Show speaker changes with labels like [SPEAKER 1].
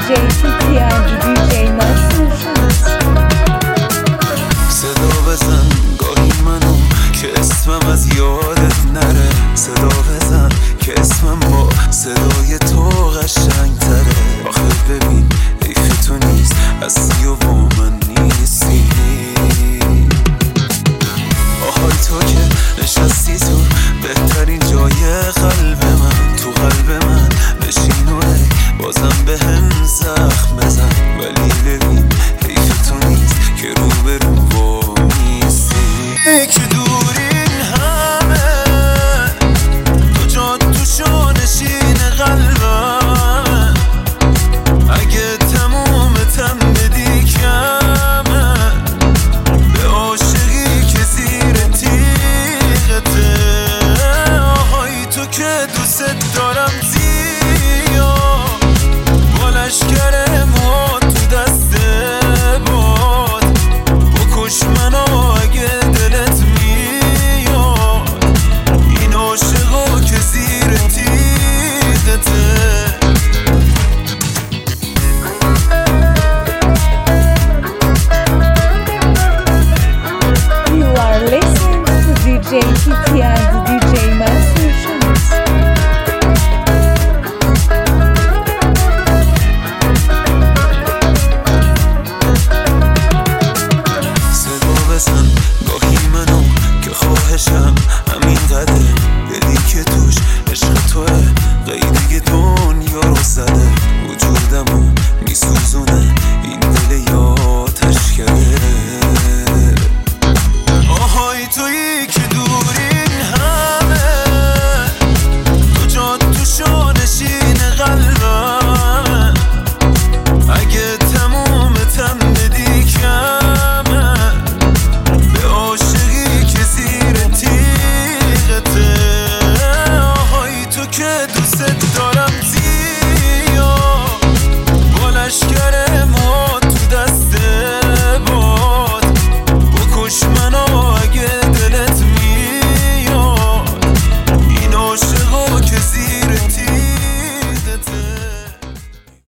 [SPEAKER 1] TNG DJ ناصر
[SPEAKER 2] صدا بزن گاهی منو که اسمم از یادت نره، صدا بزن که اسمم با صدای تو قشنگ تره. آخه ببین حیف تو نیست هستی و با من